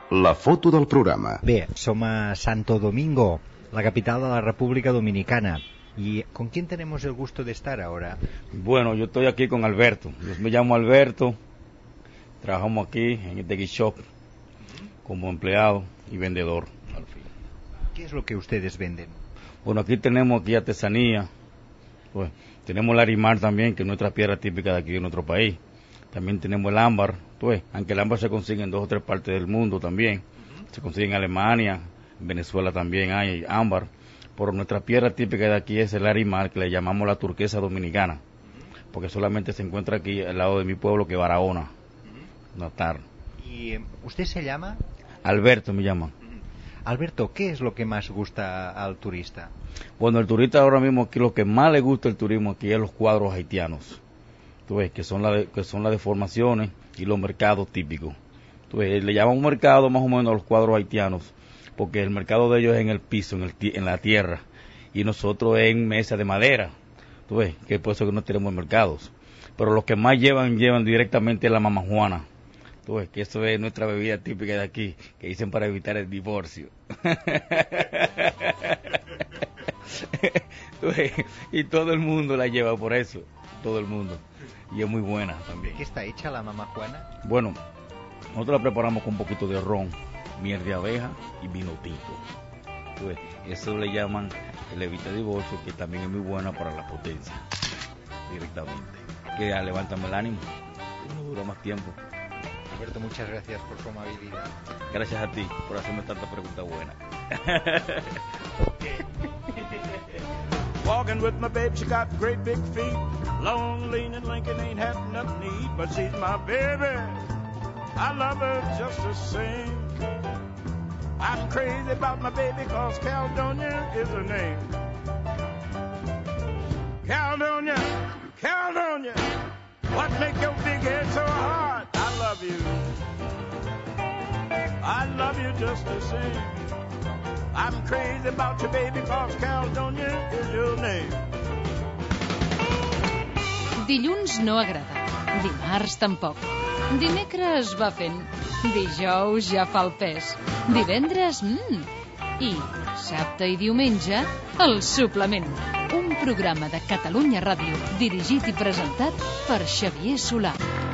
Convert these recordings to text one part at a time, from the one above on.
La foto del programa. Bé, som a Santo Domingo, la capital de la República Dominicana. ¿Y con quién tenemos el gusto de estar ahora? Bueno, yo estoy aquí con Alberto. Yo me llamo Alberto. Trabajamos aquí en este gift shop como empleado y vendedor. Al fin. ¿Qué es lo que ustedes venden? Bueno, aquí tenemos artesanía. Pues, tenemos el arimar también, que es nuestra piedra típica de aquí en nuestro país. También tenemos el ámbar, pues, aunque el ámbar se consigue en 2 o 3 partes del mundo también. Se consigue en Alemania, en Venezuela también hay ámbar. Pero nuestra piedra típica de aquí es el arimar, que le llamamos la turquesa dominicana, porque solamente se encuentra aquí al lado de mi pueblo, que es Barahona, Natal. ¿Y usted se llama? Alberto me llaman. Alberto, ¿qué es lo que más gusta al turista? Bueno, el turista ahora mismo aquí, lo que más le gusta el turismo aquí es los cuadros haitianos. Tú ves, que son las deformaciones y los mercados típicos. Tú ves, le llaman un mercado más o menos a los cuadros haitianos, porque el mercado de ellos es en el piso, en la tierra, y nosotros en mesa de madera. Tú ves, que por eso que no tenemos mercados. Pero los que más llevan directamente a la mamajuana. Tú ves, que eso es nuestra bebida típica de aquí, que dicen para evitar el divorcio. Tú ves, y todo el mundo la lleva por eso, todo el mundo. Y es muy buena también. ¿Qué está hecha la mamajuana? Bueno, nosotros la preparamos con un poquito de ron, miel de abeja y vino tinto. Tú ves, eso le llaman el evita divorcio, que también es muy buena para la potencia, directamente. Que levántame el ánimo, que no dura más tiempo. Alberto, muchas gracias por su amabilidad. Gracias a ti por hacerme tanta pregunta buena. Walking with my babe, she got great big feet. Long, lean, and Lincoln ain't had nothing to eat, but she's my baby. I love her just the same. I'm crazy about my baby, cause Caledonia is her name. Caledonia, Caledonia, what make your big head so hard? I love you. I love you just the same. I'm crazy about your baby, cause Caledonia is your name. Dilluns no agrada, dimarts tampoc. Dimecres va fent, dijous ja fa el pes, divendres, i dissabte i diumenge, el suplement. Un programa de Catalunya Ràdio, dirigit i presentat per Xavier Solà.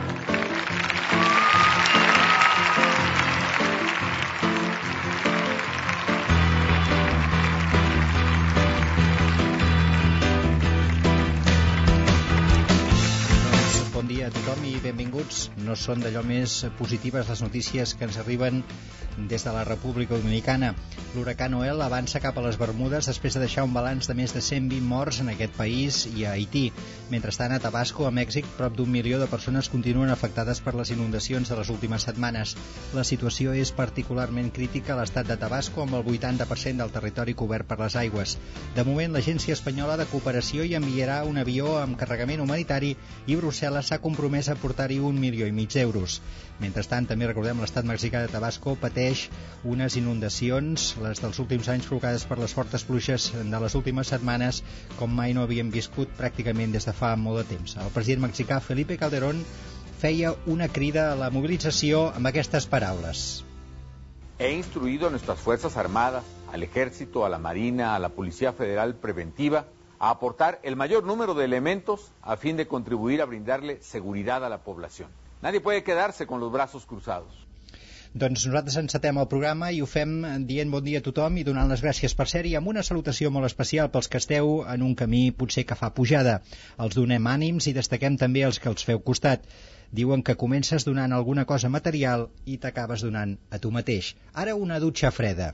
Bon dia a tothom i benvinguts. No són d'allò més positives les notícies que ens arriben des de la República Dominicana. L'huracà Noel avança cap a les Bermudes després de deixar un balanç de més de 120 morts en aquest país i a Haití. Mentrestant, a Tabasco, a Mèxic, prop d'1 milió de persones continuen afectades per les inundacions de les últimes setmanes. La situació és particularment crítica a l'estat de Tabasco, amb el 80% del territori cobert per les aigües. De moment, l'Agència Espanyola de Cooperació hi enviarà un avió amb carregament humanitari i Brussel·les s'ha compromès a portar-hi 1,5 milions d'euros. Mentrestant, també recordem, l'estat mexicà de Tabasco pateix unes inundacions, les dels últims anys provocades per les fortes pluges de les últimes setmanes, com mai no havíem viscut pràcticament des de fa molt de temps. El president mexicà Felipe Calderón feia una crida a la movilització amb aquestes paraules. He instruido a nuestras Fuerzas Armadas, al Ejército, a la Marina, a la Policía Federal Preventiva, a aportar el mayor número de elementos a fin de contribuir a brindarle seguridad a la población. Nadie puede quedarse con los brazos cruzados. Doncs nosaltres encetem el programa i ho fem dient bon dia a tothom i donant les gràcies per ser-hi, amb una salutació molt especial pels que esteu en un camí potser que fa pujada. Els donem ànims i destaquem també els que els feu costat. Diuen que comences donant alguna cosa material i t'acabes donant a tu mateix. Ara una dutxa freda.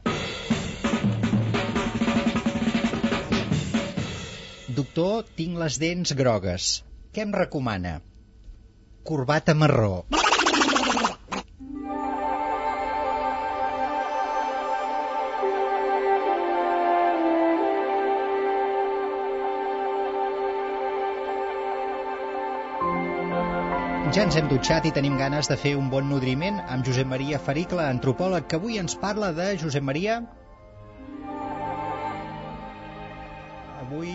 Doctor, tinc les dents grogues. Què em recomana? Corbata marró. Ja ens hem dutxat i tenim ganes de fer un bon nodriment amb Josep Maria Faricle, antropòleg, que avui ens parla de... Josep Maria? Avui...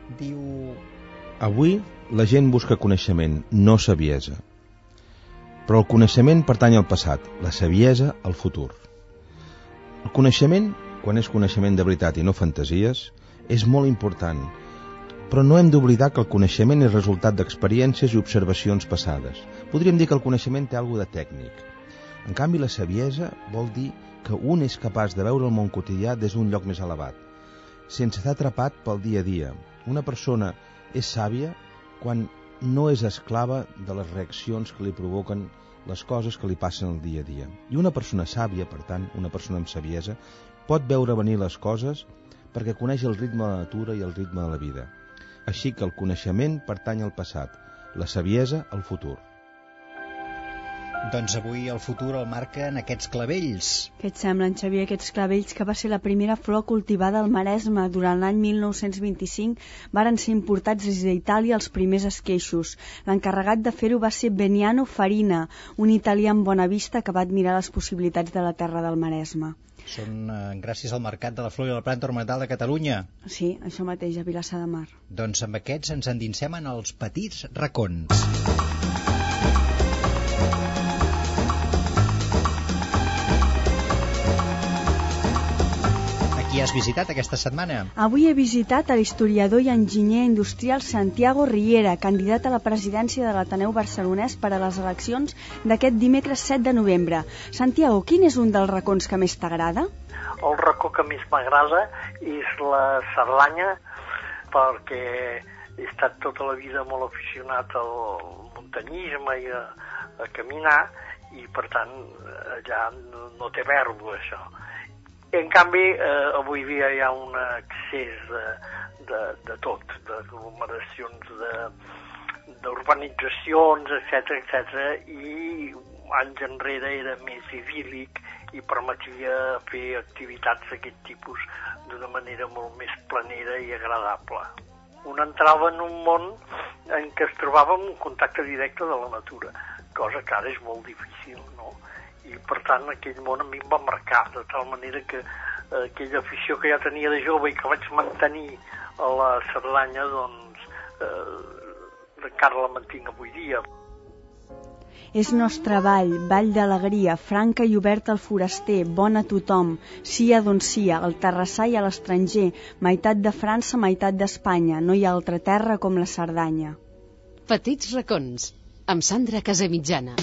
diu... Avui la gent busca coneixement, no saviesa. Però el coneixement pertany al passat, la saviesa al futur. El coneixement, quan és coneixement de veritat i no fantasies, és molt important, però no hem d'oblidar que el coneixement és resultat d'experiències i observacions passades. Podríem dir que el coneixement té alguna de tècnic. En canvi, la saviesa vol dir que un és capaç de veure el món quotidià des d'un lloc més elevat, sense estar atrapat pel dia a dia. Una persona és sàvia quan no és esclava de les reaccions que li provoquen les coses que li passen el dia a dia. I una persona sàvia, per tant, una persona amb saviesa, pot veure venir les coses perquè coneix el ritme de la natura i el ritme de la vida. Així que el coneixement pertany al passat, la saviesa al futur. Doncs avui el futur el marquen aquests clavells. Què et semblen, Xavier, aquests clavells, que va ser la primera flor cultivada al Maresme durant l'any 1925, varen ser importats des d'Itàlia els primers esqueixos. L'encarregat de fer-ho va ser Beniano Farina, un italià amb bona vista que va admirar les possibilitats de la terra del Maresme. Són gràcies al Mercat de la Flor i la Planta Ornamental de Catalunya. Sí, això mateix, a Vilassar de Mar. Doncs amb aquests ens endinsem en els petits racons. Qui has visitat aquesta setmana? Avui he visitat a l'historiador i enginyer industrial Santiago Riera, candidat a la presidència de l'Ateneu Barcelonès per a les eleccions d'aquest dimecres 7 de novembre. Santiago, quin és un dels racons que més t'agrada? El racó que més m'agrada és la Cerdanya, perquè he estat tota la vida molt aficionat al muntanyisme i a caminar, i per tant allà no té verbo això. En canvi, avui dia hi ha un excés de tot, d'aglomeracions, d'urbanitzacions, etc. I anys enrere era més idíl·lic i permetia fer activitats d'aquest tipus d'una manera molt més planera i agradable. Un entrava en un món en què es trobava en un contacte directe de la natura, cosa que ara és molt difícil, no? I per tant aquell món a mi em va marcar, de tal manera que aquella afició que ja tenia de jove i que vaig mantenir a la Cerdanya, doncs encara la mantinc avui dia. És nostra vall, vall d'alegria, franca i oberta al foraster, bona a tothom, sia d'on sia, al terrassar i a l'estranger, meitat de França, meitat d'Espanya, no hi ha altra terra com la Cerdanya. Petits racons, amb Sandra Casamitjana.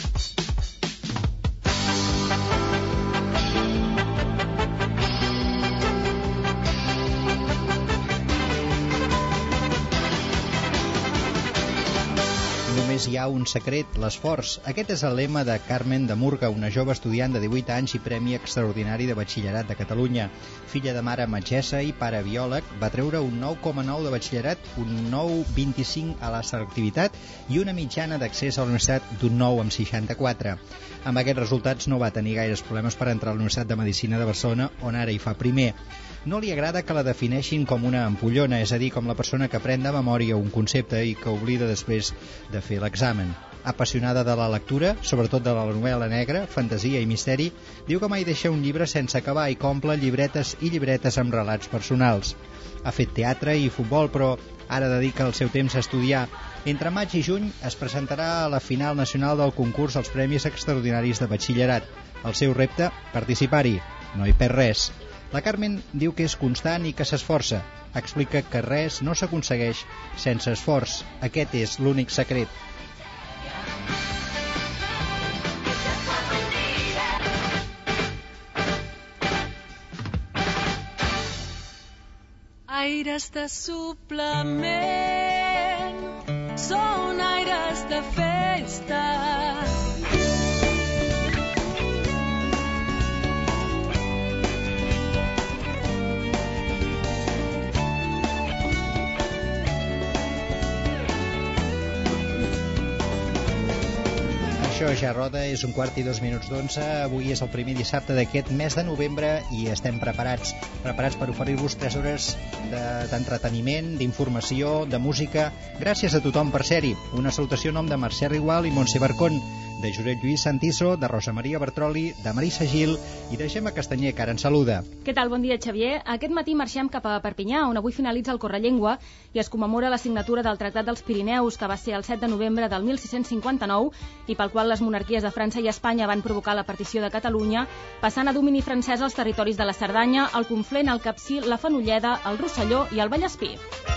Hi ha un secret, l'esforç. Aquest és el lema de Carmen de Murga, una jove estudiant de 18 anys i Premi Extraordinari de Batxillerat de Catalunya. Filla de mare metgessa i pare biòleg, va treure un 9,9 de batxillerat, un 9,25 a la selectivitat i una mitjana d'accés a la universitat d'un 9,64. Amb aquests resultats no va tenir gaires problemes per entrar a la Universitat de Medicina de Barcelona, on ara hi fa primer. No li agrada que la defineixin com una ampollona, és a dir, com la persona que pren de memòria un concepte i que oblida després de fer l'examen. Apassionada de la lectura, sobretot de la novel·la negra, fantasia i misteri, diu que mai deixa un llibre sense acabar i que omple llibretes i llibretes amb relats personals. Ha fet teatre i futbol, però ara dedica el seu temps a estudiar. Entre maig i juny es presentarà a la final nacional del concurs als Premis Extraordinaris de Batxillerat. El seu repte, participar-hi. No hi perd res. La Carmen diu que és constant i que s'esforça. Explica que res no s'aconsegueix sense esforç. Aquest és l'únic secret. Aires de suplement, són aires de festa. Això ja roda, és 1:02 avui és el primer dissabte d'aquest mes de novembre i estem preparats per oferir-vos 3 hores d'entreteniment, d'informació, de música. Gràcies a tothom per ser-hi. Una salutació en nom de Mercè Rigual i Montse Barcón. de Josep Lluís Santiso, de Rosa Maria Bertroli, de Marisa Gil i de Gemma Castanyer, que ara ens saluda. Què tal? Bon dia, Xavier. Aquest matí marxem cap a Perpinyà, on avui finalitza el Correllengua i es commemora la signatura del Tractat dels Pirineus, que va ser el 7 de novembre del 1659 i pel qual les monarquies de França i Espanya van provocar la partició de Catalunya, passant a domini francès els territoris de la Cerdanya, el Conflent, el Capcir, la Fenolleda, el Rosselló i el Vallespir.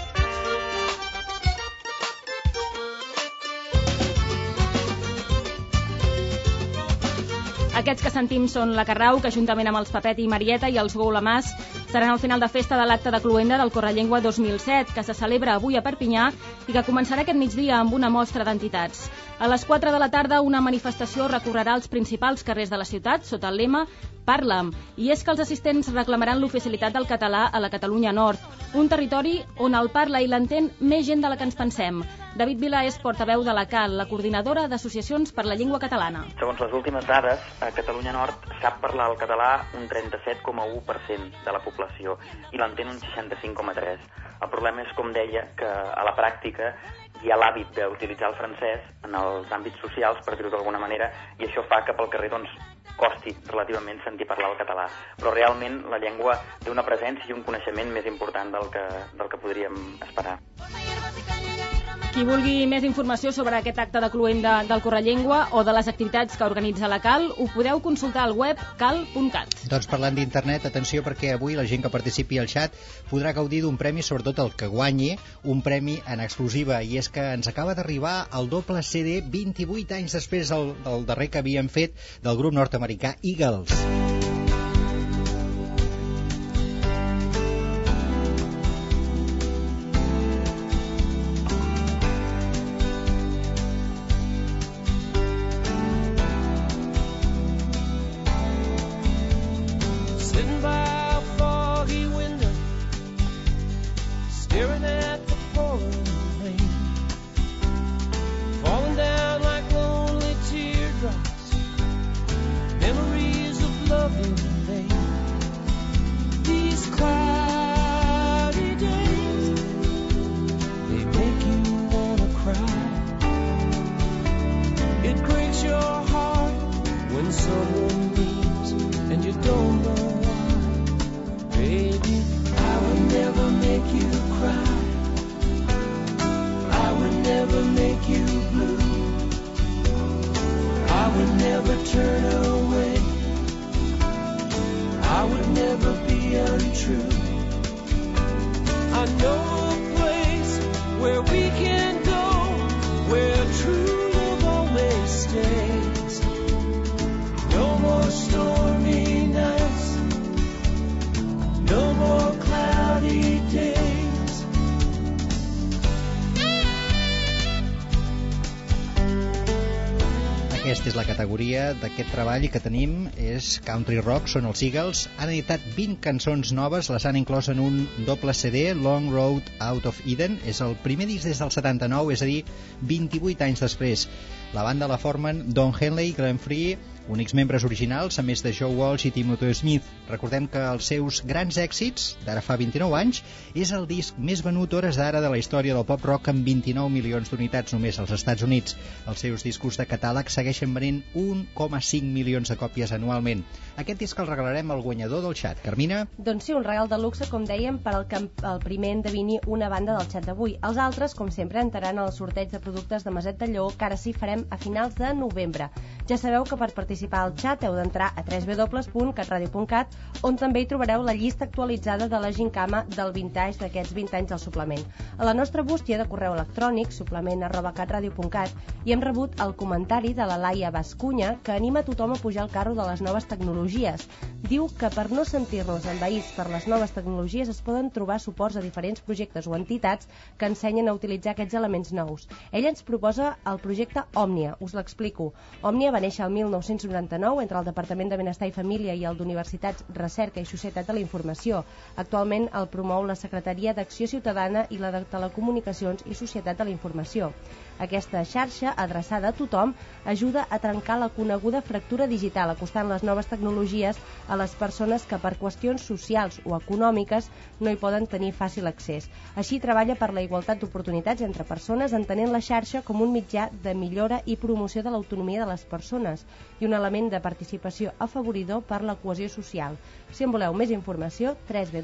Aquests que sentim són la Carrau, que juntament amb els Papet i Marieta i els Goulamàs seran al final de festa de l'acte de cloenda del Correllengua 2007, que se celebra avui a Perpinyà i que començarà aquest migdia amb una mostra d'entitats. A les 4 de la tarda, una manifestació recorrerà els principals carrers de la ciutat sota el lema Parla'm, i és que els assistents reclamaran l'oficialitat del català a la Catalunya Nord, un territori on el parla i l'entén més gent de la que ens pensem. David Vila és portaveu de la CAL, la coordinadora d'associacions per la llengua catalana. Segons les últimes dades, a Catalunya Nord sap parlar el català un 37,1% de la població i l'entén un 65,3%. El problema és, com deia, que a la pràctica hi ha l'hàbit d'utilitzar el francès en els àmbits socials, per dir-ho d'alguna manera, i això fa que pel carrer costi relativament sentir parlar el català. Però realment la llengua té una presència i un coneixement més important del que podríem esperar. Qui vulgui més informació sobre aquest acte de cloenda del Correllengua o de les activitats que organitza la CAL, ho podeu consultar al web cal.cat. Doncs parlant d'internet, atenció, perquè avui la gent que participi al xat podrà gaudir d'un premi, sobretot el que guanyi, un premi en exclusiva, i és que ens acaba d'arribar el doble CD 28 anys després del darrer que havíem fet del grup nord-americà Eagles. Aquesta és la categoria d'aquest treball que tenim, és Country Rock, són els Eagles. Han editat 20 cançons noves, les han inclòs en un doble CD, Long Road Out of Eden. És el primer disc des del 79, és a dir, 28 anys després. La banda la formen Don Henley i Glenn Free, únics membres originals, a més de Joe Walsh i Timothy Smith. Recordem que els seus grans èxits, d'ara fa 29 anys, és el disc més venut hores d'ara de la història del pop rock, amb 29 milions d'unitats només als Estats Units. Els seus discos de catàleg segueixen venent 1,5 milions de còpies anualment. Aquest disc el regalarem al guanyador del xat. Carmina? Doncs sí, un regal de luxe, com dèiem, per al que el primer endevini una banda del xat d'avui. Els altres, com sempre, entraran al sorteig de productes de Maset de Lleó, que ara sí farem a finals de novembre. Ja sabeu que per participar al xat heu d'entrar a www.catradio.cat, on també hi trobareu la llista actualitzada de la gincama del vintage d'aquests 20 anys del suplement. A la nostra bústia de correu electrònic, suplement@catradio.cat, hi hem rebut el comentari de la Laia Bascunya, que anima tothom a pujar al carro de les noves tecnologies. Diu que per no sentir-nos envaïts per les noves tecnologies es poden trobar suports a diferents projectes o entitats que ensenyen a utilitzar aquests elements nous. Ella ens proposa el projecte Òmnia. Us l'explico. Òmnia va néixer el 1999 entre el Departament de Benestar i Família i el d'Universitats, Recerca i Societat de la Informació. Actualment el promou la Secretaria d'Acció Ciutadana i la de Telecomunicacions i Societat de la Informació. Aquesta xarxa, adreçada a tothom, ajuda a trencar la coneguda fractura digital, acostant les noves tecnologies a les persones que per qüestions socials o econòmiques no hi poden tenir fàcil accés. Així treballa per la igualtat d'oportunitats entre persones, entenent la xarxa com un mitjà de millora i promoció de l'autonomia de les persones i un element de participació afavoridor per la cohesió social. Si en voleu més informació,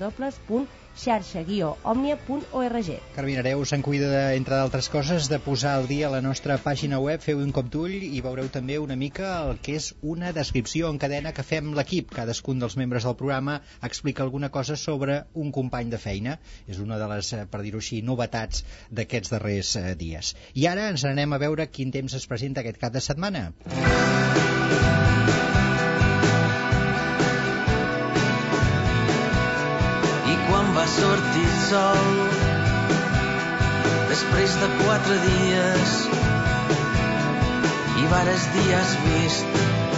www.xarxa-omnia.org. Carmina Areu se'n cuida, entre d'altres coses, de posar al dia la nostra pàgina web. Feu un cop d'ull i veureu també una mica el que és una descripció en cadena que fem l'equip. Cadascun dels membres del programa explica alguna cosa sobre un company de feina. És una de les, per dir-ho així, novetats d'aquests darrers dies. I ara ens anem a veure quin temps es presenta aquest cap de setmana. Quan va sortir el sol després de 4 dies i vares dies vist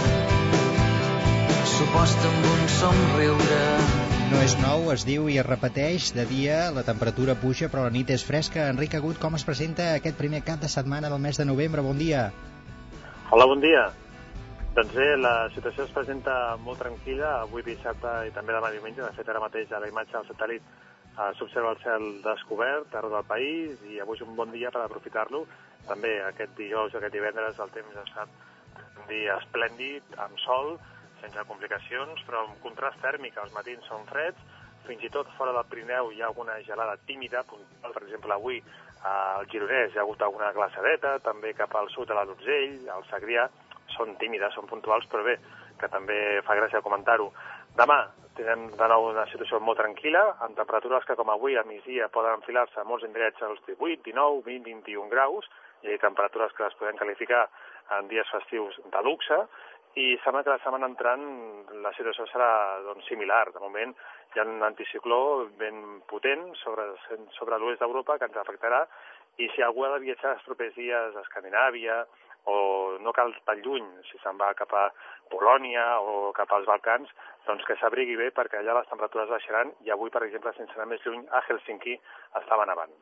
suposta amb un somriure. No és nou, es diu i es repeteix. De dia la temperatura puja però la nit és fresca. Enric Agut, com es presenta aquest primer cap de setmana del mes de novembre? Bon dia. Hola, bon dia. Doncs bé, la situació es presenta molt tranquil·la avui dissabte i també demà diumenge. De fet, ara mateix a la imatge del satèl·lit s'observa el cel descobert arreu del país i avui és un bon dia per aprofitar-lo. També aquest dijous i aquest divendres el temps ha estat un dia esplèndid, amb sol, sense complicacions, però amb contrast tèrmic. Els matins són freds, fins i tot fora del Pirineu hi ha alguna gelada tímida, per exemple avui al Gironès hi ha hagut alguna glaçadeta, també cap al sud de la d'Urgell, al Segrià, són tímides, són puntuals, però bé, que també fa gràcia comentar-ho. Demà tindrem de nou una situació molt tranquil·la, amb temperatures que com avui a migdia poden enfilar-se a molts indrets als 18, 19, 20, 21 graus, i temperatures que les podem qualificar en dies festius de luxe, i sembla que la setmana entrant la situació serà similar. De moment hi ha un anticicló ben potent sobre l'oest d'Europa que ens afectarà, i si algú ha de viatjar els propers dies a Escandinàvia, o no cal tan lluny, si se'n va cap a Polònia o cap als Balcans, doncs que s'abrigui bé perquè allà les temperatures baixaran i avui, per exemple, sense anar més lluny, a Helsinki estava nevant.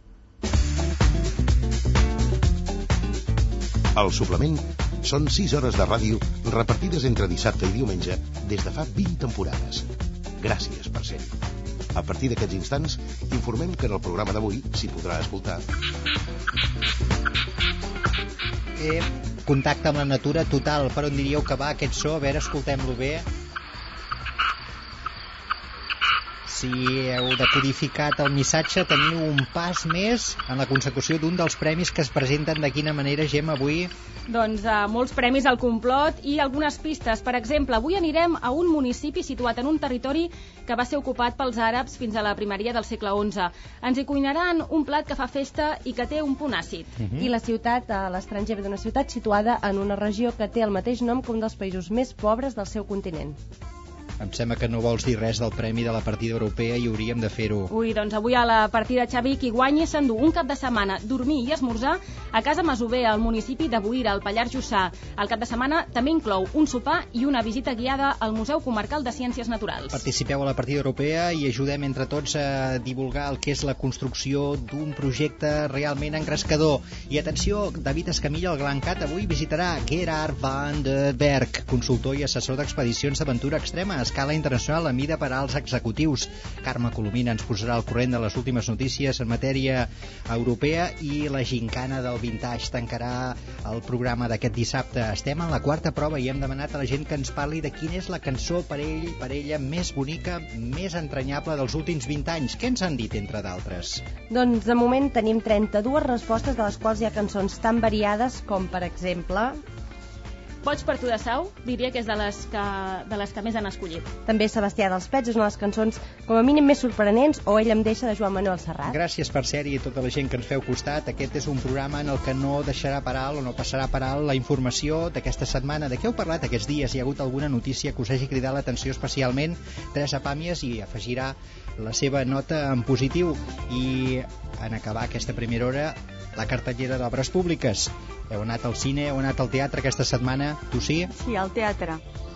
El suplement són 6 hores de ràdio repartides entre dissabte i diumenge des de fa 20 temporades. Gràcies per ser-hi. A partir d'aquests instants, informem que en el programa d'avui s'hi podrà escoltar contacte amb la natura total. Per on diríeu que va aquest so? A veure, escoltem-lo bé. Si heu decodificat el missatge, teniu un pas més en la consecució d'un dels premis que es presenten. De quina manera, Gemma, avui? Doncs molts premis al complot i algunes pistes. Per exemple, avui anirem a un municipi situat en un territori que va ser ocupat pels àrabs fins a la primeria del segle XI. Ens hi cuinaran un plat que fa festa i que té un punt àcid. I la ciutat, a l'estranger, d'una ciutat situada en una regió que té el mateix nom que un dels països més pobres del seu continent. Em sembla que no vols dir res del premi de la partida europea i hauríem de fer-ho. Ui, doncs avui a la partida Xavi qui guanyi s'endú un cap de setmana, dormir i esmorzar a Casa Masover, al municipi de Boira, al Pallars Jussà. El cap de setmana també inclou un sopar i una visita guiada al Museu Comarcal de Ciències Naturals. Participeu a la partida europea i ajudem entre tots a divulgar el que és la construcció d'un projecte realment engrescador. I atenció, David Escamilla, el Gran Cat, avui visitarà Gerard van der Berg, consultor i assessor d'expedicions d'aventura extrema a escala internacional a mida per als executius. Carme Colomina ens posarà al corrent de les últimes notícies en matèria europea i la gincana del Vintage tancarà el programa d'aquest dissabte. Estem en la quarta prova i hem demanat a la gent que ens parli de quina és la cançó per ella més bonica, més entranyable dels últims 20 anys. Què ens han dit, entre d'altres? Doncs de moment tenim 32 respostes, de les quals hi ha cançons tan variades com, per exemple... Boig per tu de Sau, diria que és de les que més han escollit. També Sebastià dels Pets és una de les cançons com a mínim més sorprenents, o Ell em deixa, de Joan Manuel Serrat. Gràcies per ser-hi a tota la gent que ens feu costat. Aquest és un programa en el que no deixarà per alt o no passarà per alt la informació d'aquesta setmana. De què heu parlat aquests dies? Hi ha hagut alguna notícia que us hagi cridat l'atenció especialment? Teresa Pàmies hi afegirà la seva nota en positiu. I en acabar aquesta primera hora, la cartellera d'obres públiques. Heu anat al cine, heu anat al teatre aquesta setmana? Tu sí? Sí, al teatre.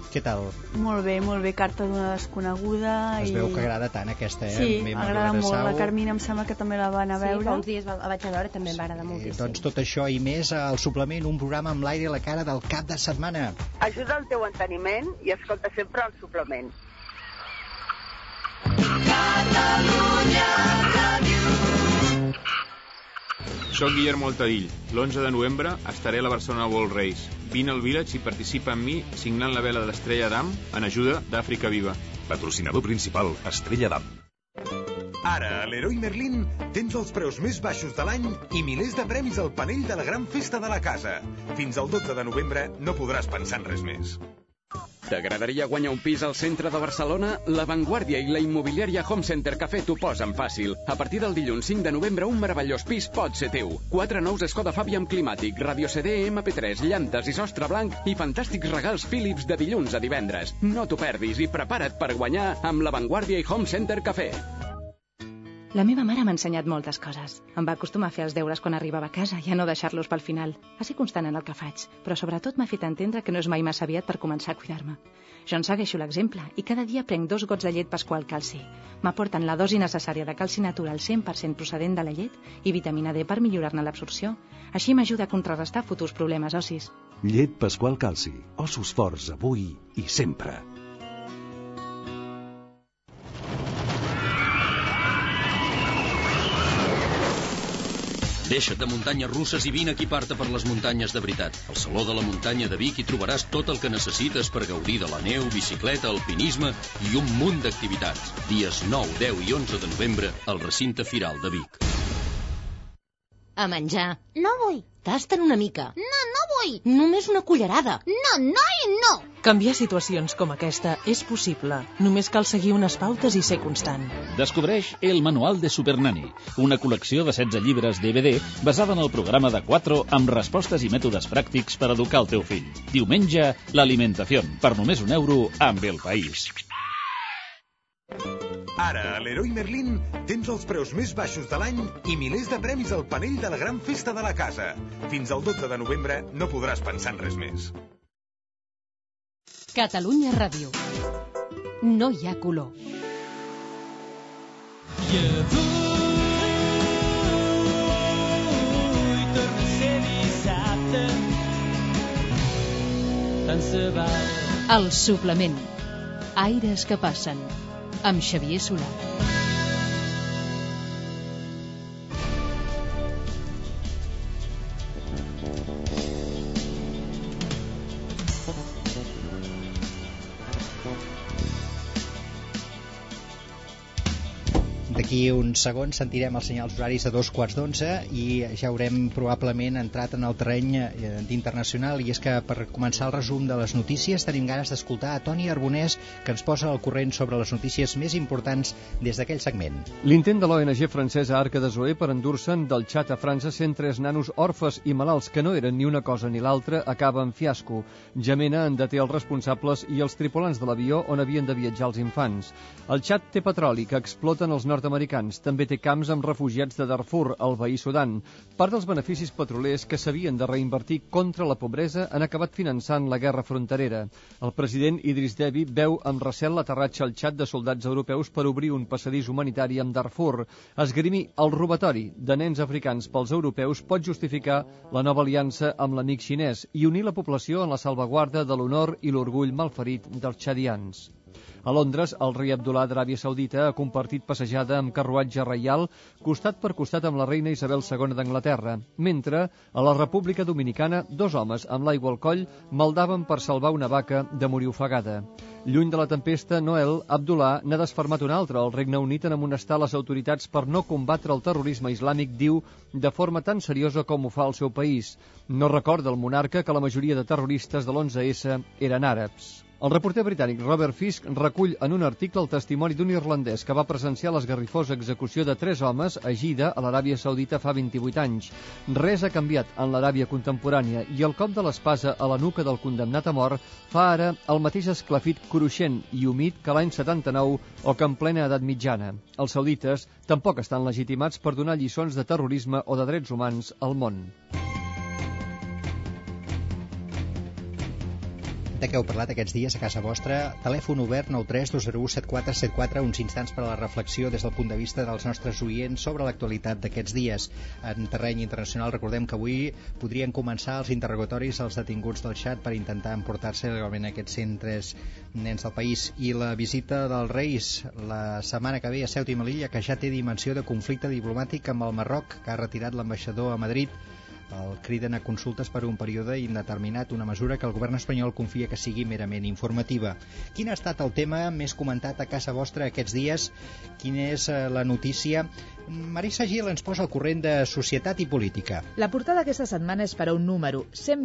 Què tal? Molt bé, Carta d'una desconeguda. Es veu que agrada tant aquesta, Sí, agrada molt. La Carmina em sembla que també la van a veure. Sí, fa uns dies la vaig a veure, també em va agradar moltíssim. Doncs tot això i més al suplement, un programa amb l'aire i la cara del cap de setmana. Ajuda el teu enteniment i escolta sempre el suplement. Catalunya Ràdio. Soc Guillermo Altadill. L'11 de novembre estaré a la Barcelona World Race. Vine al Village i participa amb mi signant la vela de l'Estrella d'Am en ajuda d'Àfrica Viva. Patrocinador principal, Estrella d'Am. Ara, a l'Heroi Merlin, tens els preus més baixos de l'any i milers de premis al panell de la gran festa de la casa. Fins al 12 de novembre no podràs pensar en res més. T'agradaria guanyar un pis al centre de Barcelona? La Vanguardia i la immobiliària Home Center Cafè t'ho posen fàcil. A partir del dilluns 5 de novembre, un meravellós pis pot ser teu. 4 nous Skoda Fabia amb climàtic, radio CD MP3, llantes i sostre blanc i fantàstics regals Philips de dilluns a divendres. No t'ho perdis i prepara't per guanyar amb la Vanguardia i Home Center Cafè. La meva mare m'ha ensenyat moltes coses. Em va acostumar a fer els deures quan arribava a casa i a no deixar-los pel final. Va ser constant en el que faig, però sobretot m'ha fet entendre que no és mai massa aviat per començar a cuidar-me. Jo en segueixo l'exemple i cada dia prenc 2 gots de llet Pasqual Calci. M'aporten la dosi necessària de calci natural 100% procedent de la llet i vitamina D per millorar-ne l'absorció. Així m'ajuda a contrarrestar futurs problemes ossis. Llet Pasqual Calci. Ossos forts avui i sempre. Deixa't de muntanyes russes i vine a equipar-te per les muntanyes de veritat. Al Saló de la Muntanya de Vic hi trobaràs tot el que necessites per gaudir de la neu, bicicleta, alpinisme i un munt d'activitats. Dies 9, 10 i 11 de novembre al recinte Firal de Vic. A menjar. No vull. Tasta'n una mica. No vull. Només una cullerada. No i no. Canviar situacions com aquesta és possible. Només cal seguir unes pautes i ser constant. Descobreix El Manual de Supernani, una col·lecció de 16 llibres DVD basada en el programa de 4 amb respostes i mètodes pràctics per educar el teu fill. Diumenge, l'alimentació, per només €1 amb El País. Ara, a l'Heroi Merlin, tens els preus més baixos de l'any i milers de premis al panell de la gran festa de la casa. Fins al 12 de novembre no podràs pensar en res més. Catalunya Ràdio. No hi ha color. I avui torna a ser dissabte. Tant se val. El suplement. Aires que passen. Amb Xavier Solà. D'aquí uns segons sentirem els senyals horaris de 11:15 i ja haurem probablement entrat en el terreny d'internacional, i és que per començar el resum de les notícies tenim ganes d'escoltar a Toni Arbonès, que ens posa al corrent sobre les notícies més importants des d'aquell segment. L'intent de l'ONG francesa Arca de Zoé per endur-se'n del Txad a França 103 nanos orfes i malalts que no eren ni una cosa ni l'altra acaba en fiasco. Gemena en deté els responsables i els tripulants de l'avió on havien de viatjar els infants. El Txad té petroli que exploten els nord-americans. També té camps amb refugiats de Darfur, al veí Sudan. Part dels beneficis petrolers que s'havien de reinvertir contra la pobresa han acabat finançant la guerra fronterera. El president Idriss Déby veu amb recel l'aterratge al Txad de soldats europeus per obrir un passadís humanitari amb Darfur. Esgrimir el robatori de nens africans pels europeus pot justificar la nova aliança amb l'amic xinès i unir la població en la salvaguarda de l'honor i l'orgull malferit dels txadians. A Londres, el rei Abdullah d'Aràbia Saudita ha compartit passejada amb carruatge reial costat per costat amb la reina Isabel II d'Anglaterra, mentre a la República Dominicana 2 homes amb l'aigua al coll maldaven per salvar una vaca de morir ofegada. Lluny de la tempesta Noel, Abdullah n'ha desfermat un altre. El Regne Unit en amonestar les autoritats per no combatre el terrorisme islàmic, diu, de forma tan seriosa com ho fa el seu país. No recorda el monarca que la majoria de terroristes de l'11S eren àrabs. El reporter britànic Robert Fisk recull en un article el testimoni d'un irlandès que va presenciar l'esgarrifosa execució de 3 homes a Gida, a l'Aràbia Saudita, fa 28 anys. Res ha canviat en l'Aràbia contemporània i el cop de l'espasa a la nuca del condemnat a mort fa ara el mateix esclafit cruixent i humit que l'any 79 o que en plena edat mitjana. Els saudites tampoc estan legitimats per donar lliçons de terrorisme o de drets humans al món. De què heu parlat aquests dies a casa vostra? Telèfon obert 932017474, uns instants per a la reflexió des del punt de vista dels nostres oients sobre l'actualitat d'aquests dies. En terreny internacional recordem que avui podrien començar els interrogatoris als detinguts del Txad per intentar emportar-se legalment aquests 103 nens del país. I la visita dels Reis la setmana que ve a Ceuta i Melilla, que ja té dimensió de conflicte diplomàtic amb el Marroc, que ha retirat l'ambaixador a Madrid. El criden a consultes per un període indeterminat, una mesura que el govern espanyol confia que sigui merament informativa. Quin ha estat el tema més comentat a casa vostra aquests dies? Quina és la notícia? Marisa Gil ens posa al corrent de societat i política. La portada aquesta setmana és per a un número,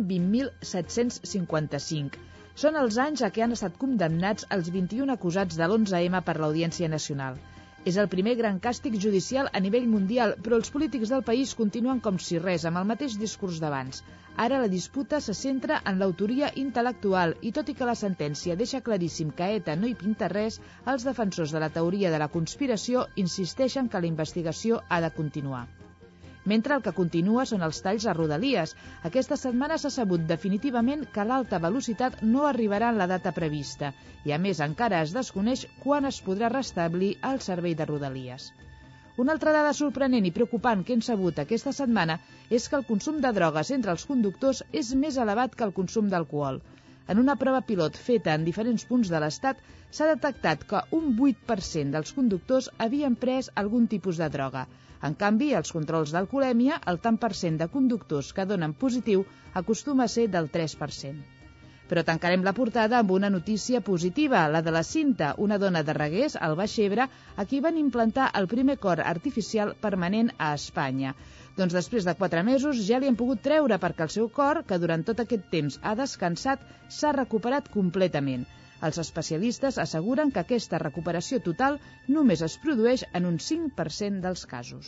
120.755. Són els anys a què han estat condemnats els 21 acusats de l'11M per l'Audiència Nacional. És el primer gran càstig judicial a nivell mundial, però els polítics del país continuen com si res, amb el mateix discurs d'abans. Ara la disputa se centra en l'autoria intel·lectual i, tot i que la sentència deixa claríssim que ETA no hi pinta res, els defensors de la teoria de la conspiració insisteixen que la investigació ha de continuar. Mentre el que continua són els talls a Rodalies. Aquesta setmana s'ha sabut definitivament que l'alta velocitat no arribarà en la data prevista i, a més, encara es desconeix quan es podrà restablir el servei de Rodalies. Una altra dada sorprenent i preocupant que hem sabut aquesta setmana és que el consum de drogues entre els conductors és més elevat que el consum d'alcohol. En una prova pilot feta en diferents punts de l'Estat s'ha detectat que un 8% dels conductors havien pres algun tipus de droga. En canvi, als controls d'alcoholèmia, el tant per cent de conductors que donen positiu acostuma a ser del 3%. Però tancarem la portada amb una notícia positiva, la de la Cinta, una dona de Reguers, al Baix Ebre, a qui van implantar el primer cor artificial permanent a Espanya. Doncs després de 4 mesos ja li han pogut treure perquè el seu cor, que durant tot aquest temps ha descansat, s'ha recuperat completament. Els especialistes asseguren que aquesta recuperació total només es produeix en un 5% dels casos.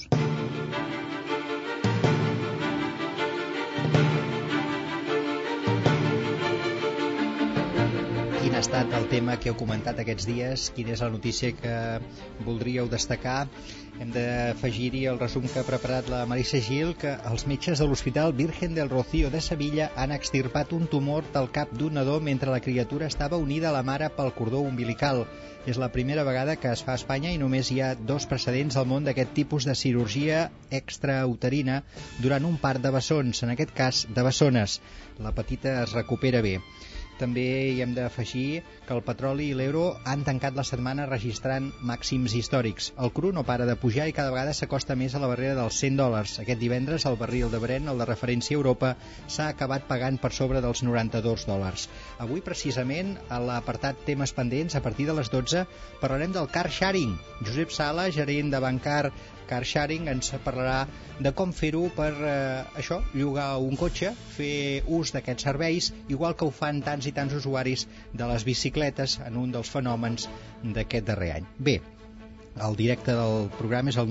Quin ha estat el tema que heu comentat aquests dies? Quina és la notícia que voldríeu destacar? Hem d'afegir-hi el resum que ha preparat la Marisa Gil, que els metges de l'Hospital Virgen del Rocío de Sevilla han extirpat un tumor del cap d'un nadó mentre la criatura estava unida a la mare pel cordó umbilical. És la primera vegada que es fa a Espanya i només hi ha 2 precedents al món d'aquest tipus de cirurgia extrauterina durant un part de bessons, en aquest cas de bessones. La petita es recupera bé. També hi hem d'afegir que el petroli i l'euro han tancat la setmana registrant màxims històrics. El cru no para de pujar i cada vegada s'acosta més a la barrera dels $100. Aquest divendres el barril de Brent, el de referència a Europa, s'ha acabat pagant per sobre dels $92. Avui, precisament, a l'apartat temes pendents, a partir de les 12, parlarem del car sharing. Josep Sala, gerent de Bancar Car Sharing, ens parlarà de com fer-ho per llogar un cotxe, fer ús d'aquests serveis, igual que ho fan tants i tants usuaris de les bicicletes en un dels fenòmens d'aquest darrer any. Bé, el directe del programa és el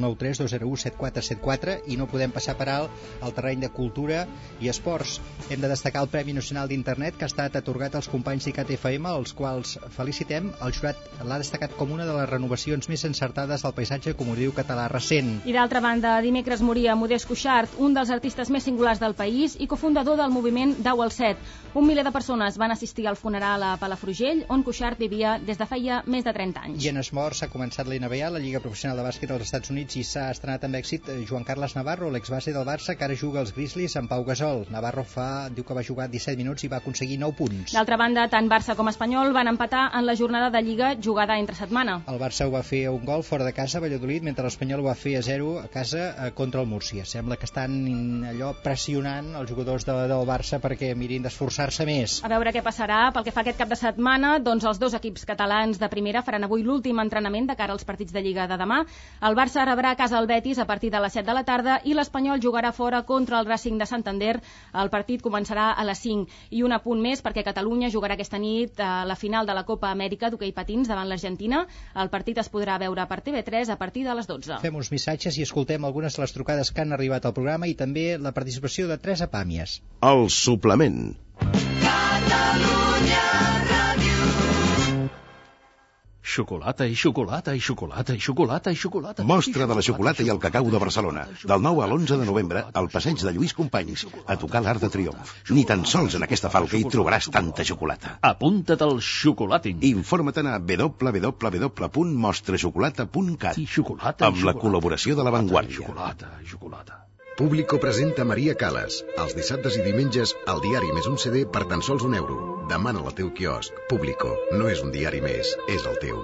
932017474 i no podem passar per alt el terreny de cultura i esports. Hem de destacar el Premi Nacional d'Internet que ha estat atorgat als companys d'ICAT-FM, els quals felicitem. El jurat l'ha destacat com una de les renovacions més encertades del paisatge comodiu català recent. I d'altra banda, dimecres moria Modest Cuixart, un dels artistes més singulars del país i cofundador del moviment 10 al 7. 1 miler de persones van assistir al funeral a Palafrugell, on Cuixart vivia des de feia més de 30 anys. I en esports s'ha començat la NBA, la Lliga Professional de Bàsquet dels Estats Units, i s'ha estrenat amb èxit Joan Carles Navarro, l'exbase del Barça, que ara juga als Grizzlies amb Pau Gasol. Navarro diu que va jugar 17 minuts i va aconseguir 9 punts. D'altra banda, tant Barça com Espanyol van empatar en la jornada de Lliga jugada entre setmana. El Barça ho va fer un gol fora de casa a Valladolid, mentre l'Espanyol ho va fer a 0 a casa contra el Múrcia. Sembla que estan allò pressionant els jugadors del Barça perquè mirin d'esforçar-se més. A veure què passarà. Pel que fa aquest cap de setmana, doncs els dos equips catalans de primera faran avui l'últim entrenament de cara als partits de Lliga de demà. El Barça rebrà a casa el Betis a partir de les 7 de la tarda i l'Espanyol jugarà fora contra el Racing de Santander. El partit començarà a les 5. I un apunt més perquè Catalunya jugarà aquesta nit a la final de la Copa Amèrica d'hoquei patins davant l'Argentina. El partit es podrà veure per TV3 a partir de les 12. Fem uns missatges i escoltem algunes de les trucades que han arribat al programa i també la participació de Teresa Pàmies. El suplement. Catalunya Ràdio. xocolata i xocolata i xocolata i xocolata i xocolata. Mostra de la xocolata i el cacau de Barcelona. Del 9 a l'11 de novembre, al passeig de Lluís Companys, a tocar l'Arc de Triomf. Ni tan sols en aquesta falca hi trobaràs tanta xocolata. Apunta't al xocolating. Informa't a www.mostrechocolata.cat amb la col·laboració de La Vanguardia. Xocolata. Público presenta Maria Calas. Els dissabtes i diumenges, el diari més un CD per tan sols €1. Demana-la al teu quiosc. Público, no és un diari més, és el teu.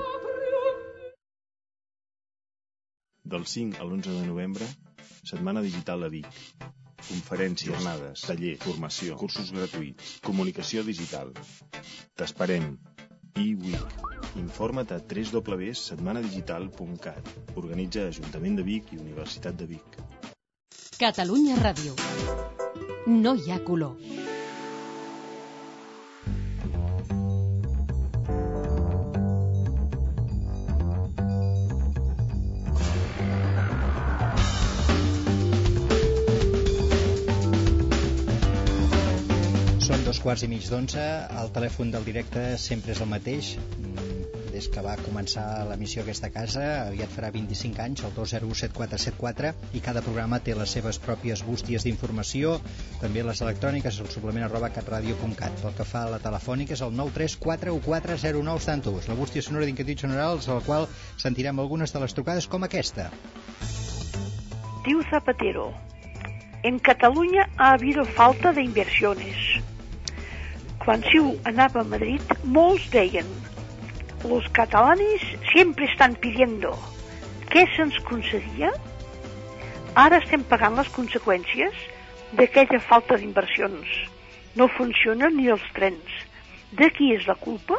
Del 5 a l'11 de novembre, Setmana Digital a Vic. Conferències, jornades, taller, formació, cursos gratuïts, comunicació digital. T'esperem. eWeek. Informa't a www.setmanadigital.cat. Organitza Ajuntament de Vic i Universitat de Vic. Catalunya Ràdio. No hi ha color. Són 2:15. El telèfon del directe sempre és el mateix. Des que va començar l'emissió aquesta casa, aviat farà 25 anys, el 2017474, i cada programa té les seves pròpies bústies d'informació, també les electròniques, el suplement @catradio.cat. Pel que fa a la telefònica és el 934140972, la bústia sonora d'inquietuds generals, al qual sentirem algunes de les trucades com aquesta. Diu Zapatero, en Cataluña ha habido falta de inversiones. Quan Ciu anava a Madrid, molts deien: los catalanes siempre están pidiendo. Què se'ns concedia? Ara estem pagant les conseqüències d'aquella falta d'inversions. No funcionen ni els trens. De qui és la culpa?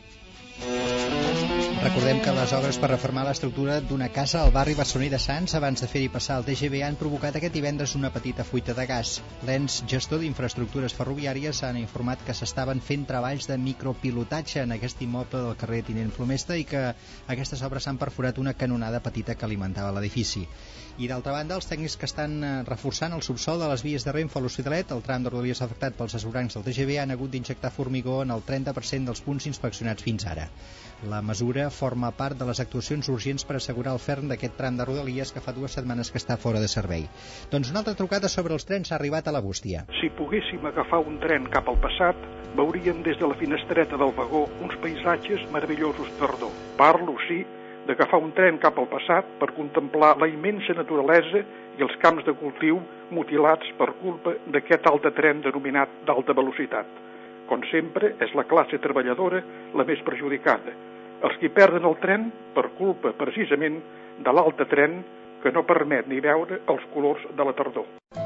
Recordem que les obres per reformar l'estructura d'una casa al barri barceloní de Sants abans de fer-hi passar el TGV han provocat aquest divendres una petita fuita de gas. L'ENS gestor d'infraestructures ferroviàries han informat que s'estaven fent treballs de micropilotatge en aquest immoble del carrer Tinent Flomesta i que aquestes obres han perforat una canonada petita que alimentava l'edifici. I d'altra banda, els tècnics que estan reforçant el subsol de les vies de Renfe a l'Hospitalet, el tram de Rodalies afectat pels assegurancs del TGV, han hagut d'injectar formigó en el 30% dels punts inspeccionats fins ara. La mesura forma part de les actuacions urgents per assegurar el ferm d'aquest tram de Rodalies que fa 2 setmanes que està fora de servei. Doncs una altra trucada sobre els trens ha arribat a la bústia. Si poguéssim agafar un tren cap al passat, veuríem des de la finestreta del vagó uns paisatges meravellosos de tardor. Parlo, sí, d'agafar un tren cap al passat per contemplar la immensa naturalesa i els camps de cultiu mutilats per culpa d'aquest altre tren denominat d'alta velocitat. Com sempre, és la classe treballadora la més perjudicada. Els qui perden el tren per culpa, precisament, de l'altre tren que no permet ni veure els colors de la tardor.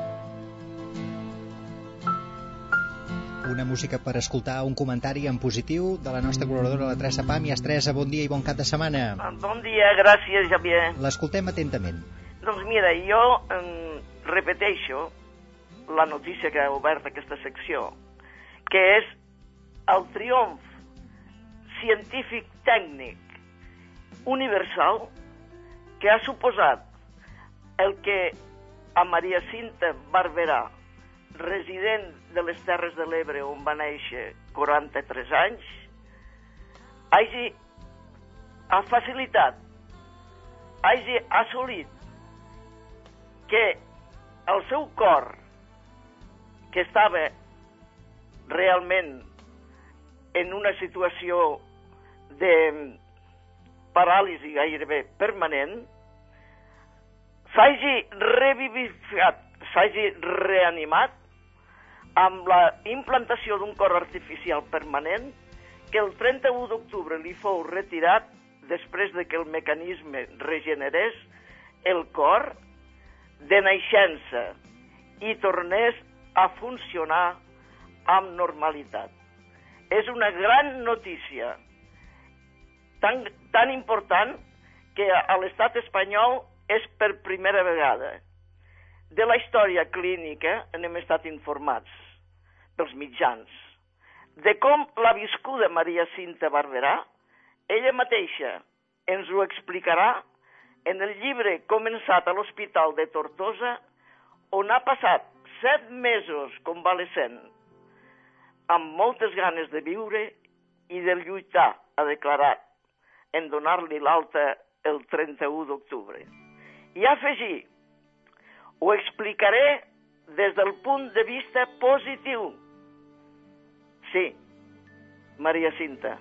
Una música per escoltar un comentari en positiu de la nostra col·laboradora, la Teresa Pàmies. Teresa, bon dia i bon cap de setmana. Bon dia, gràcies, Javier. L'escoltem atentament. Doncs mira, jo repeteixo la notícia que ha obert aquesta secció, que és el triomf científic-tècnic universal que ha suposat el que a Maria Cinta Barberà, resident de les Terres de l'Ebre, on va néixer 43 anys, ha facilitat, hagi assolit que el seu cor, que estava realment en una situació de paràlisi gairebé permanent, s'hagi revivificat, s'hagi reanimat amb la implantació d'un cor artificial permanent que el 31 d'octubre li fou retirat després de que el mecanisme regenerés el cor de naixença i tornés a funcionar amb normalitat. És una gran notícia, tan important que a l'estat espanyol és per primera vegada. De la història clínica n'hem estat informats pels mitjans, de com l'ha viscuda Maria Cinta Barberà. Ella mateixa ens ho explicarà en el llibre començat a l'Hospital de Tortosa, on ha passat 7 mesos convalescent, amb moltes ganes de viure i de lluitar, ha declarat, en donar-li l'alta el 31 d'octubre. I afegir, ho explicaré des del punt de vista positiu. Sí, Maria Cinta,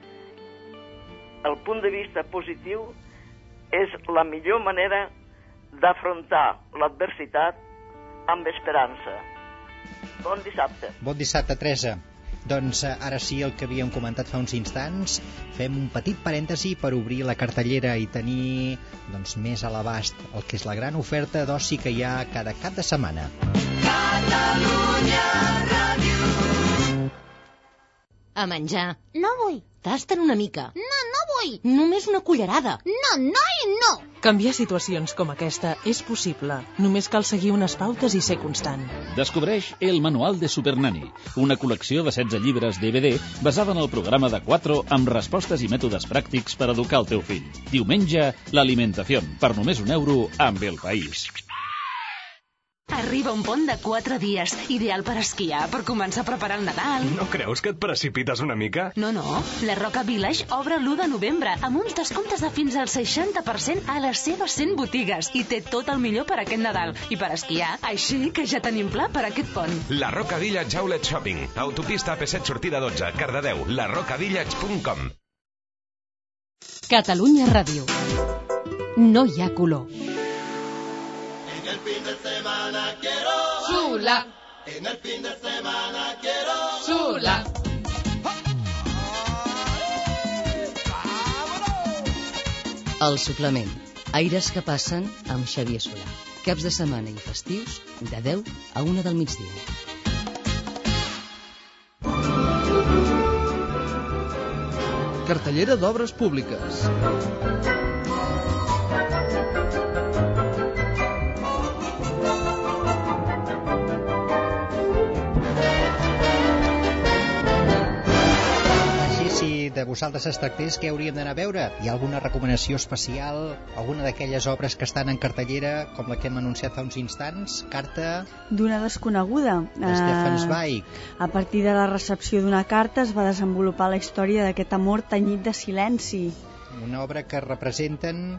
el punt de vista positiu és la millor manera d'afrontar l'adversitat amb esperança. Bon dissabte. Bon dissabte, Teresa. Doncs ara sí, el que havíem comentat fa uns instants, fem un petit parèntesi per obrir la cartellera i tenir més a l'abast el que és la gran oferta d'oci que hi ha cada cap de setmana. Catalunya Ràdio. A menjar. No vull. Tasta'n una mica. No vull. Només una cullerada. No. Canviar situacions com aquesta és possible. Només cal seguir unes pautes i ser constant. Descobreix El Manual de Supernani, una col·lecció de 16 llibres DVD basada en el programa de 4 amb respostes i mètodes pràctics per educar el teu fill. Diumenge, l'alimentació, per només €1 amb El País. Arriba un pont de 4 dies, ideal per esquiar, per començar a preparar el Nadal. No creus que et precipites una mica? No. La Roca Village obre l'1 de novembre amb uns descomptes de fins al 60% a les seves 100 botigues i té tot el millor per aquest Nadal i per esquiar, així que ja tenim pla per aquest pont. La Roca Village Outlet Shopping. Autopista AP7 sortida 12, Cardedeu. larocavillage.com. Catalunya Ràdio. No hi ha color. En el fin de semana quiero Sula. En el fin de semana quiero Sula. El suplement. Aires que passen amb Xavier Solà. Caps de setmana i festius de 10 a 1 del migdia. Cartellera d'obres públiques. De vosaltres es tractés, què hauríem d'anar a veure? Hi ha alguna recomanació especial? Alguna d'aquelles obres que estan en cartellera, com la que hem anunciat fa uns instants? Carta d'una desconeguda. De Stefan Zweig. A partir de la recepció d'una carta es va desenvolupar la història d'aquest amor tenyit de silenci. Una obra que representen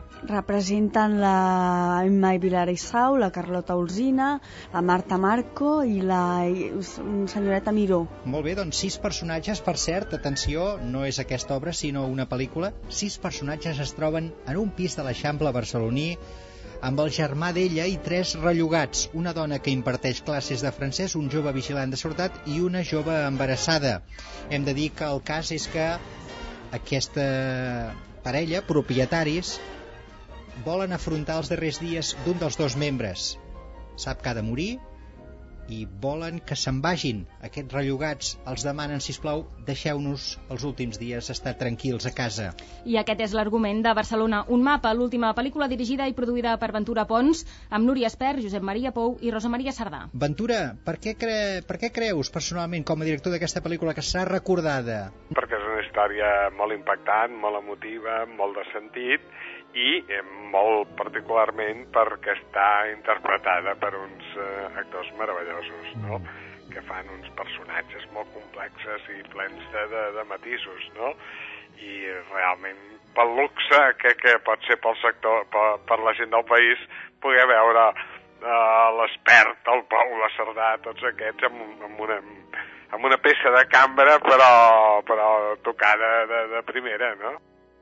la Emma Vilarisau, la Carlota Olsina, la Marta Marco i la senyoreta Miró. Molt bé, doncs 6 personatges, per cert, atenció, no és aquesta obra sinó una pel·lícula. 6 personatges es troben en un pis de l'Eixample barceloní amb el germà d'ella i 3 rellogats, una dona que imparteix classes de francès, un jove vigilant de seguretat i una jove embarassada. Hem de dir que el cas és que aquesta parella, propietaris, volen afrontar els darrers dies d'un dels 2 membres. Sap que ha de morir i volen que se'n vagin. Aquests rellogats els demanen, sisplau, deixeu-nos els últims dies estar tranquils a casa. I aquest és l'argument de Barcelona, un mapa, l'última pel·lícula dirigida i produïda per Ventura Pons, amb Núria Espert, Josep Maria Pou i Rosa Maria Sardà. Ventura, per què creus personalment com a director d'aquesta pel·lícula que serà recordada? Perquè és una història molt impactant, molt emotiva, molt de sentit i molt particularment perquè està interpretada per uns actors meravellosos, no? Que fan uns personatges molt complexes i plens de matisos, no? I realment pel luxe que pot ser pel sector, per la gent del país, poder veure l'Espert, el Pou, la Sardà, tots aquests amb una peça de cambra però tocada de primera, no?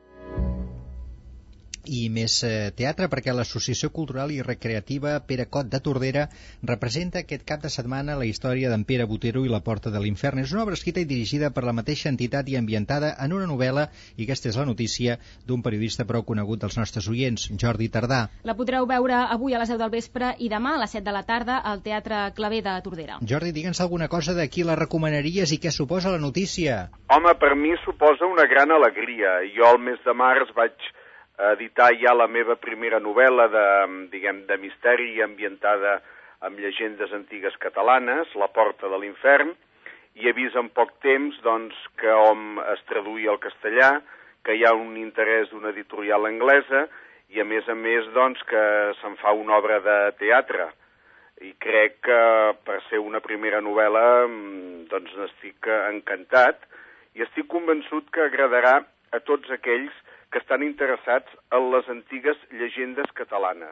I més teatre, perquè l'Associació Cultural i Recreativa Pere Cot de Tordera representa aquest cap de setmana la història d'en Pere Botero i la Porta de l'Infern. És una obra escrita i dirigida per la mateixa entitat i ambientada en una novel·la, i aquesta és la notícia d'un periodista prou conegut dels nostres oients, Jordi Tardà. La podreu veure avui a les 10 del vespre i demà a les 7 de la tarda al Teatre Claver de Tordera. Jordi, digue'ns alguna cosa de qui la recomanaries i què suposa la notícia. Home, per mi suposa una gran alegria. Jo el mes de març vaig editar ja la meva primera novel·la de misteri ambientada amb llegendes antigues catalanes, La Porta de l'Infern, i he vist en poc temps que es traduïa al castellà, que hi ha un interès d'una editorial anglesa i a més que se'n fa una obra de teatre. I crec que per ser una primera novel·la n'estic encantat i estic convençut que agradarà a tots aquells que estan interessats en les antigues llegendes catalanes.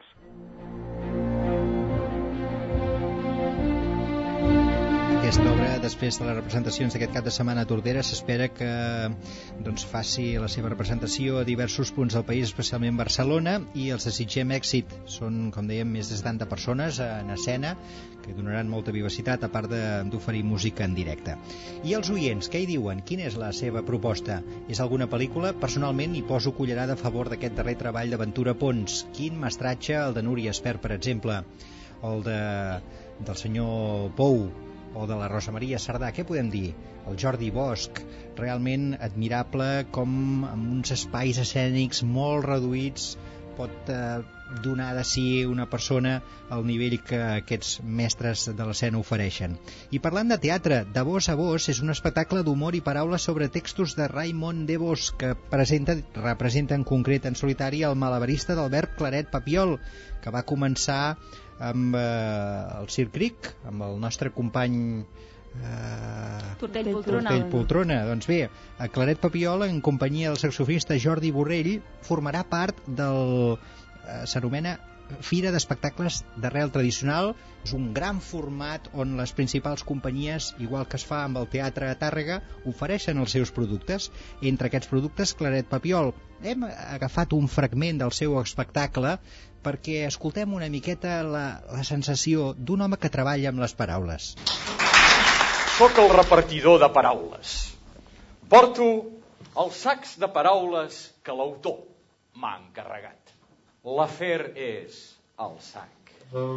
Aquesta obra, després de les representacions d'aquest cap de setmana a Tordera, s'espera que faci la seva representació a diversos punts del país, especialment Barcelona, i els desitgem èxit. Són, com dèiem, més de 70 persones en escena que donaran molta vivacitat, a part d'oferir música en directe. I els oients, què hi diuen? Quina és la seva proposta? És alguna pel·lícula? Personalment hi poso cullerada a favor d'aquest darrer treball d'Aventura Pons. Quin mestratge, el de Núria Espert, per exemple, o el del senyor Pou, o de la Rosa Maria Sardà. Què podem dir? El Jordi Bosch, realment admirable, com amb uns espais escènics molt reduïts pot donar de si una persona al nivell que aquests mestres de l'escena ofereixen. I parlant de teatre, De Vos a Vos és un espectacle d'humor i paraules sobre textos de Raimon Devos, que representa en concret en solitari el malabarista d'Albert Claret Papiol, que va començar amb el Circ Cric, amb el nostre company Tortell Poltrona. Doncs bé, a Claret Papiol, en companyia del saxofonista Jordi Borrell, formarà part del s'anomena Fira d'Espectacles d'Arrel Tradicional. És un gran format on les principals companyies, igual que es fa amb el teatre a Tàrrega, ofereixen els seus productes. Entre aquests productes, Claret Papiol. Hem agafat un fragment del seu espectacle perquè escoltem una miqueta la sensació d'un home que treballa amb les paraules. Soc el repartidor de paraules. Porto els sacs de paraules que l'autor m'ha encarregat. L'afer és el sac.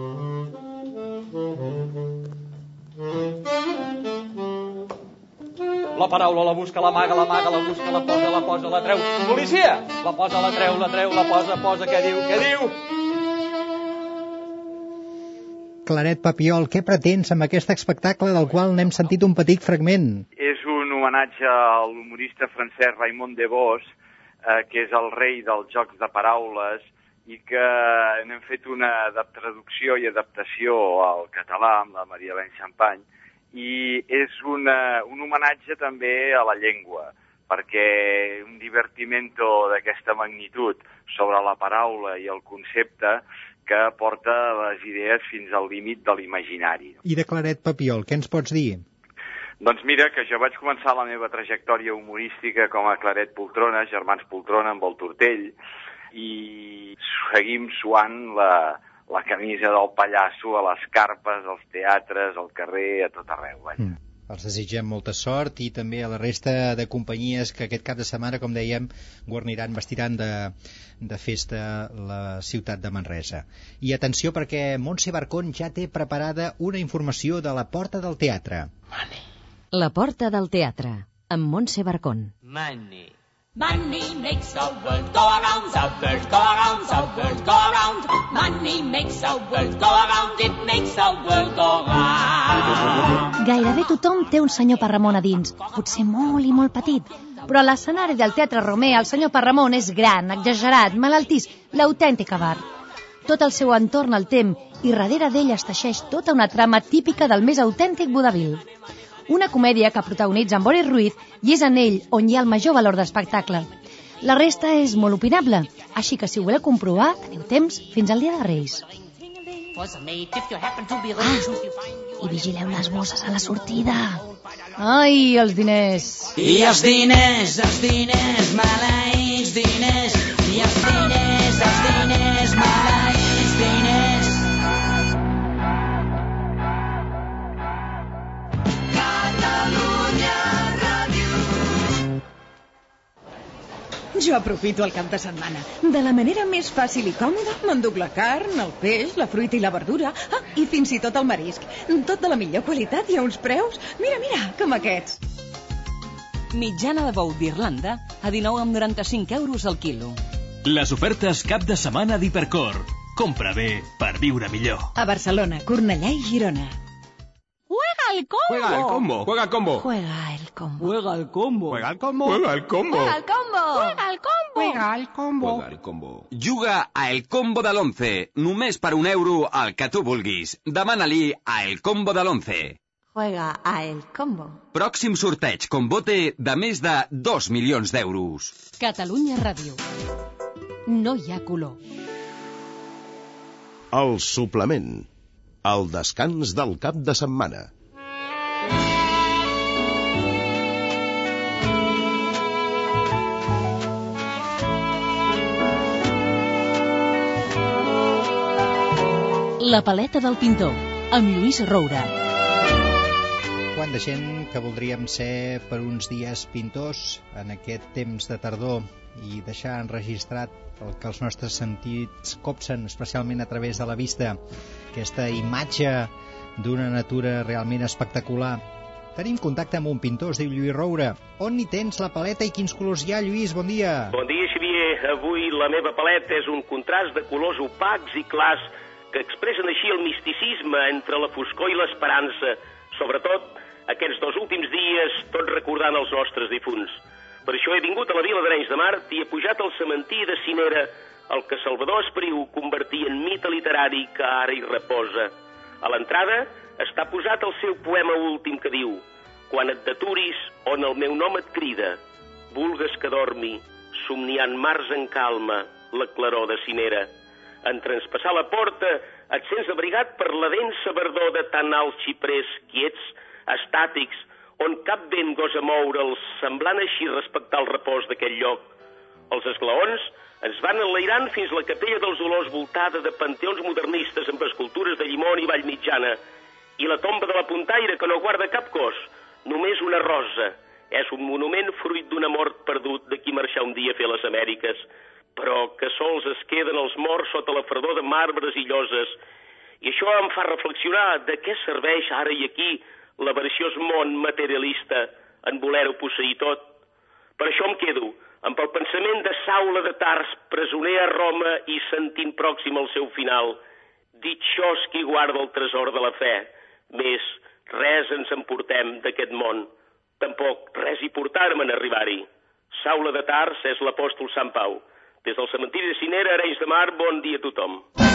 La paraula la busca, l'amaga, la busca, la posa, la treu. Policia! La posa, la treu, la posa, què diu? Claret Papiol, què pretens amb aquest espectacle del qual n'hem sentit un petit fragment? És un homenatge a l'humorista francès Raimon Devos, que és el rei dels jocs de paraules, i que n'hem fet una traducció i adaptació al català amb la Maria Helene Champagne, i és un homenatge també a la llengua, perquè un divertimento d'aquesta magnitud sobre la paraula i el concepte que porta les idees fins al límit de l'imaginari. I de Claret Papiol, què ens pots dir? Doncs mira, que jo vaig començar la meva trajectòria humorística com a Claret Poltrona, germans Poltrona amb el Tortell, i seguim suant la camisa del pallasso a les carpes, als teatres, al carrer, a tot arreu. Els desitgem molta sort i també a la resta de companyies que aquest cap de setmana, com dèiem, vestiran de festa la ciutat de Manresa. I atenció, perquè Montse Barcón ja té preparada una informació de la Porta del Teatre. La Porta del Teatre, amb Montse Barcón. Money makes the world go around, the world go around, the world go around. Money makes the world go around, it makes the world go round. Gairebé tothom té un senyor Parramon a dins, potser molt i molt petit. Però a l'escenari del Teatre Romer el senyor Parramon és gran, exagerat, malaltís, l'autèntic avar. Tot el seu entorn el tem i darrere d'ell es teixeix tota una trama típica del més autèntic vodevil. Una comèdia que protagonitza en Boris Ruiz i és en ell on hi ha el major valor d'espectacle. La resta és molt opinable, així que si ho voleu comprovar, teniu temps fins al dia de Reis. I vigileu les bosses a la sortida. Ai, els diners! I els diners, maleïts diners. I els diners, maleïts diners. Jo aprofito el cap de setmana. De la manera més fàcil i còmoda, m'enduc la carn, el peix, la fruita i la verdura, i fins i tot el marisc. Tot de la millor qualitat i a uns preus, mira, com aquests. Mitjana de bou d'Irlanda a 19,95 euros al quilo. Les ofertes cap de setmana d'Hipercor. Compra bé per viure millor. A Barcelona, Cornellà i Girona. Juega el combo. Juega el combo. Juega el combo. Juega el combo. Juega el combo. Juega el combo. Juega el combo. Juega el combo. Juega el combo. Juega el combo. Juga a El Combo de l'11. Només per €1 al que tu vulguis. Demana-li a El Combo de l'11. Juega a El Combo. Pròxim sorteig Combote de més de 2 milions d'euros. Catalunya Ràdio. No hi ha color. El suplement. El descans del cap de setmana. La paleta del pintor, amb Lluís Roura. Quant de gent que voldríem ser per uns dies pintors en aquest temps de tardor i deixar enregistrat el que els nostres sentits copsen, especialment a través de la vista, aquesta imatge d'una natura realment espectacular. Tenim contacte amb un pintor, es diu Lluís Roura. On hi tens la paleta i quins colors hi ha, Lluís? Bon dia. Bon dia, Xavier. Avui la meva paleta és un contrast de colors opacs i clars que expressen així el misticisme entre la foscor i l'esperança, sobretot aquests 2 últims dies, tot recordant els nostres difunts. Per això he vingut a la vila d'Arenys de Mar i he pujat al cementiri de Cinera, el que Salvador Espriu convertia en mite literari que ara hi reposa. A l'entrada està posat el seu poema últim que diu: «Quan et deturis, on el meu nom et crida, vulgues que dormi, somniant mars en calma, la claror de Cinera. En transpassar la porta et sents abrigat per la densa verdor de tan alts xiprers quiets, estàtics, on cap vent gosa moure'ls, semblant així respectar el repòs d'aquell lloc. Els esglaons ens van enlairant fins la capella dels Dolors voltada de panteons modernistes amb escultures de Llimona i Vallmitjana, i la tomba de la Puntaire que no guarda cap cos, només una rosa. És un monument fruit d'una mort perdut de qui marxar un dia a fer les Amèriques, però que sols es queden els morts sota la fredor de marbres i lloses. I això em fa reflexionar de què serveix ara i aquí l'avariciós món materialista en voler-ho posseir tot. Per això em quedo amb el pensament de Saula de Tars, presoner a Roma i sentint pròxim al seu final. Ditxós qui guarda el tresor de la fe. Més, res ens emportem d'aquest món. Tampoc res hi portàrem en arribar-hi. Saula de Tars és l'apòstol Sant Pau. Des del cementiri de Cinera, Arenys de Mar, bon dia a tothom.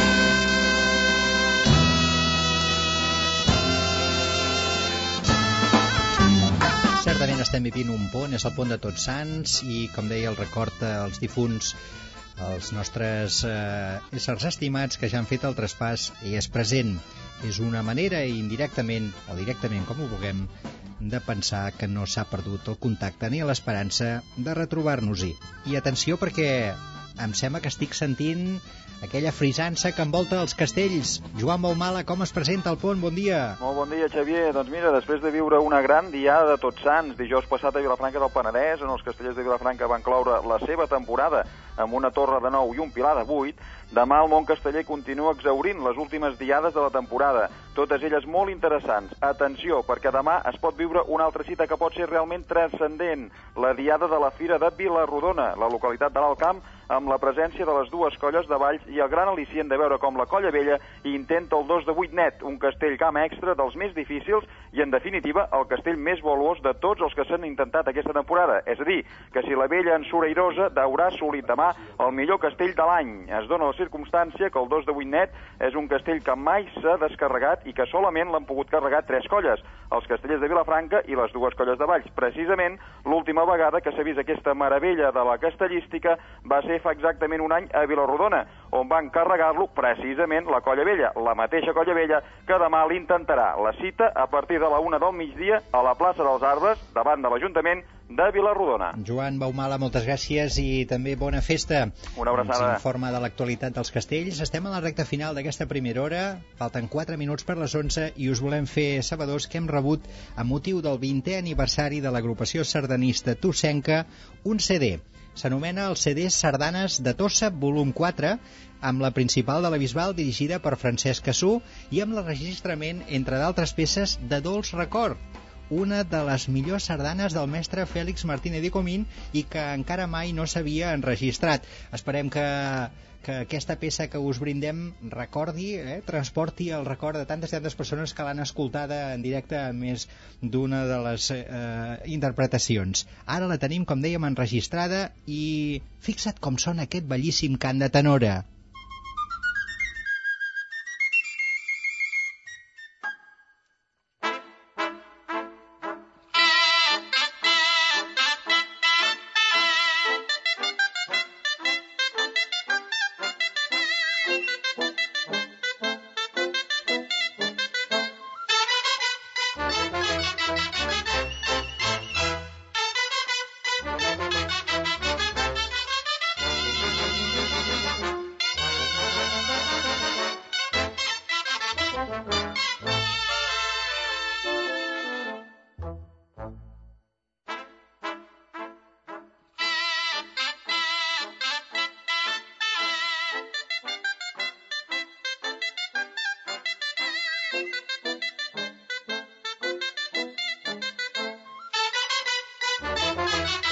Certament estem vivint un pont, és el pont de Tots Sants i, com deia, el record als difunts, els nostres éssers estimats que ja han fet el traspàs i és present. És una manera, indirectament o directament, com ho vulguem, de pensar que no s'ha perdut el contacte ni l'esperança de retrobar-nos-hi. I atenció perquè em sembla que estic sentint aquella frisança que envolta els castells. Joan Baumala, com es presenta el pont? Bon dia. Molt bon dia, Xavier. Doncs mira, després de viure una gran diada de Tots Sants, dijous passat a Vilafranca del Penedès, on els castellers de Vilafranca van cloure la seva temporada amb una torre de 9 i un pilar de 8, demà el món casteller continua exhaurint les últimes diades de la temporada, totes elles molt interessants. Atenció, perquè demà es pot viure una altra cita que pot ser realment transcendent, la diada de la Fira de Vilarrodona, la localitat de l'Alt Camp, amb la presència de les dues colles de Valls i el gran al·licient de veure com la Colla Vella intenta el 2 de 8 net, un castell camp extra dels més difícils i, en definitiva, el castell més valuós de tots els que s'han intentat aquesta temporada. És a dir, que si la Vella en surt airosa, haurà assolit demà el millor castell de l'any. Es dona la circumstància que el 2 de 8 net és un castell que mai s'ha descarregat i que solament l'han pogut carregar 3 colles, els castellers de Vilafranca i les dues colles de Valls. Precisament, l'última vegada que s'ha vist aquesta meravella de la castellística va ser fa exactament un any a Vilarrodona, on van carregar-lo precisament la Colla Vella, la mateixa Colla Vella que demà l'intentarà. La cita a partir de la 1 del migdia a la plaça dels Arbres, davant de l'Ajuntament de Vilarrodona. Joan Baumala, moltes gràcies i també bona festa. Una abraçada. Ens informa de l'actualitat dels castells. Estem a la recta final d'aquesta primera hora, falten 4 minuts per les 11 i us volem fer sabedors que hem rebut, a motiu del 20è aniversari de l'agrupació sardanista tossenca, un CD. S'anomena el CD Sardanes de Tossa, volum 4, amb la principal de la Bisbal dirigida per Francesc Cassú i amb l'enregistrament, entre d'altres peces, de Dolç Record, una de les millors sardanes del mestre Fèlix Martínez i Comín i que encara mai no s'havia enregistrat. Esperem que aquesta peça que us brindem recordi, transporti el record de tantes i tantes persones que l'han escoltada en directe a més d'una de les interpretacions. Ara la tenim, com dèiem, enregistrada i fixa't com sona aquest bellíssim cant de tenora.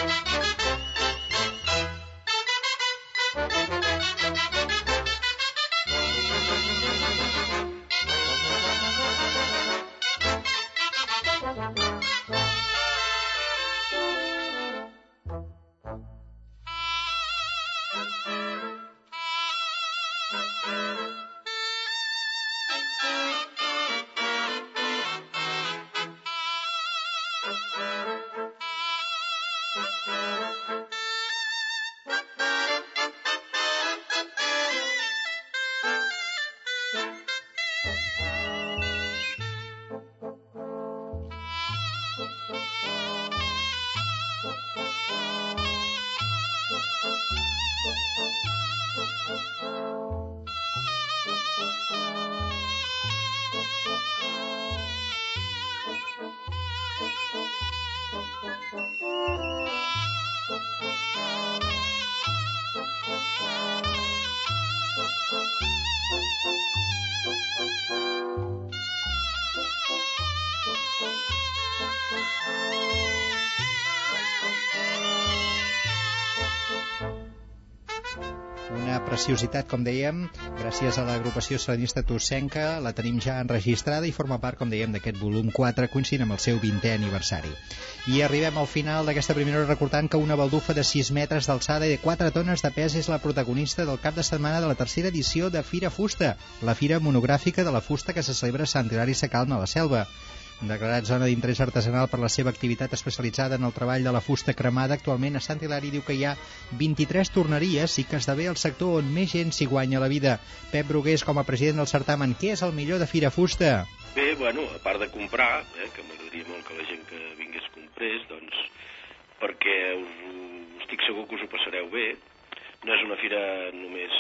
Una preciositat, com dèiem, gràcies a l'agrupació salinista tossenca, la tenim ja enregistrada i forma part, com dèiem, d'aquest volum 4, coincidint amb el seu 20è aniversari. I arribem al final d'aquesta primera hora recordant que una baldufa de 6 metres d'alçada i de 4 tones de pes és la protagonista del cap de setmana de la tercera edició de Fira Fusta, la fira monogràfica de la fusta que se celebra a Sant Hilari Sacalm a la Selva. Declarat zona d'interès artesanal per la seva activitat especialitzada en el treball de la fusta cremada, actualment a Sant Hilari diu que hi ha 23 torneries i que esdevé el sector on més gent s'hi guanya la vida. Pep Brugués, com a president del certamen, què és el millor de Fira Fusta? Bé, bueno, a part de comprar, que m'agradaria molt que la gent que vingués comprés, doncs, perquè estic segur que us ho passareu bé. No és una fira només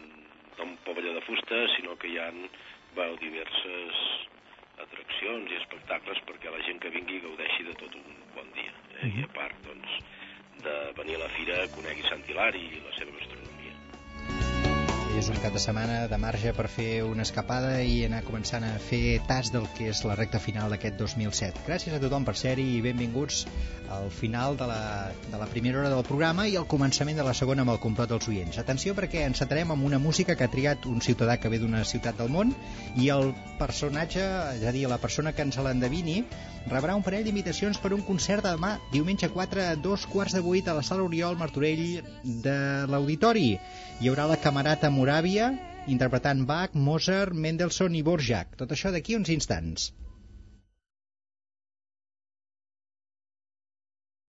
d'un pavelló de fusta, sinó que hi ha diverses atraccions i espectacles perquè la gent que vingui gaudeixi de tot un bon dia. I a part, doncs, de venir a la fira conegui Sant Hilari i la seva gastronomia. És un cap de setmana de marge per fer una escapada i anar començant a fer tast del que és la recta final d'aquest 2007. Gràcies a tothom per ser-hi i benvinguts al final de la primera hora del programa i al començament de la segona amb el complot dels oients. Atenció, perquè ens centrarem en una música que ha triat un ciutadà que ve d'una ciutat del món i el personatge, és a dir, la persona que ens l'endevini, rebrà un parell d'imitacions per un concert de demà, diumenge 4 a 7:15 a la Sala Oriol Martorell de l'Auditori. Hi haurà la Camerata Moravia interpretant Bach, Mozart, Mendelssohn i Dvorak. Tot això d'aquí uns instants.